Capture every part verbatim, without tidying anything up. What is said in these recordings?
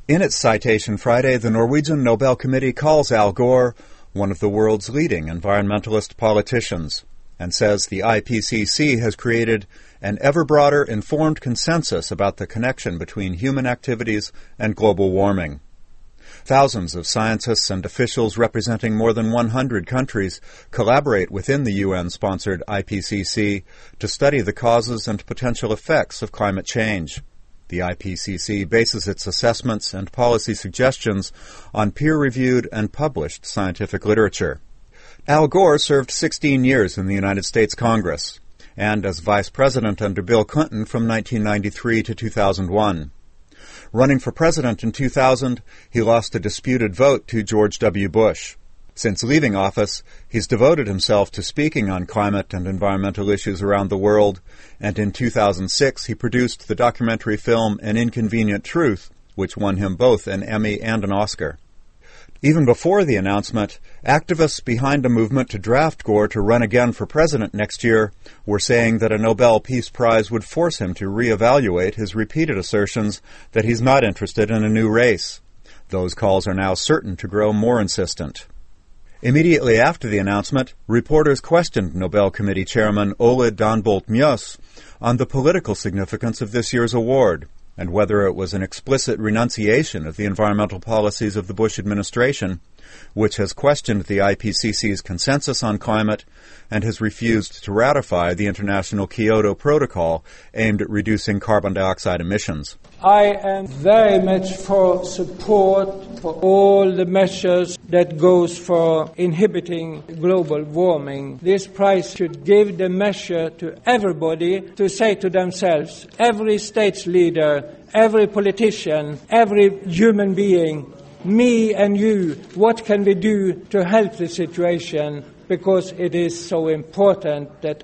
In its citation Friday, the Norwegian Nobel Committee calls Al Gore one of the world's leading environmentalist politicians, and says the I P C C has created an ever broader informed consensus about the connection between human activities and global warming. Thousands of scientists and officials representing more than one hundred countries collaborate within the U N-sponsored I P C C to study the causes and potential effects of climate change. The I P C C bases its assessments and policy suggestions on peer-reviewed and published scientific literature. Al Gore served sixteen years in the United States Congress, and as vice president under Bill Clinton from nineteen ninety-three to two thousand one. Running for president in two thousand, he lost a disputed vote to George W. Bush. Since leaving office, he's devoted himself to speaking on climate and environmental issues around the world, and in two thousand six he produced the documentary film An Inconvenient Truth, which won him both an Emmy and an Oscar. Even before the announcement, activists behind a movement to draft Gore to run again for president next year were saying that a Nobel Peace Prize would force him to reevaluate his repeated assertions that he's not interested in a new race. Those calls are now certain to grow more insistent. Immediately after the announcement, reporters questioned Nobel Committee Chairman Ole Danbolt Mjøs on the political significance of this year's award, and whether it was an explicit renunciation of the environmental policies of the Bush administration, which has questioned the I P C C's consensus on climate and has refused to ratify the international Kyoto Protocol aimed at reducing carbon dioxide emissions. I am very much for support for all the measures that goes for inhibiting global warming. This prize should give the measure to everybody to say to themselves, every states leader, every politician, every human being, me and you, what can we do to help the situation? Because it is so important that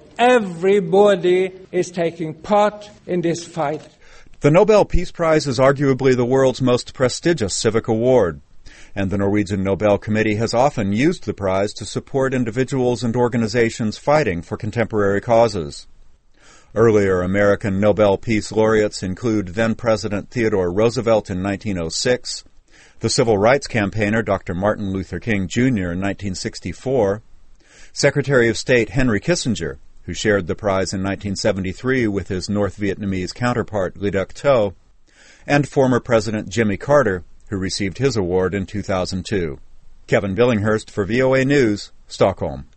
everybody is taking part in this fight. The Nobel Peace Prize is arguably the world's most prestigious civic award, and the Norwegian Nobel Committee has often used the prize to support individuals and organizations fighting for contemporary causes. Earlier American Nobel Peace laureates include then-President Theodore Roosevelt in nineteen oh six, the civil rights campaigner Doctor Martin Luther King Junior in nineteen sixty-four, Secretary of State Henry Kissinger, who shared the prize in nineteen seventy-three with his North Vietnamese counterpart Le Duc Tho, and former President Jimmy Carter, who received his award in two thousand two. Kevin Billinghurst for V O A News, Stockholm.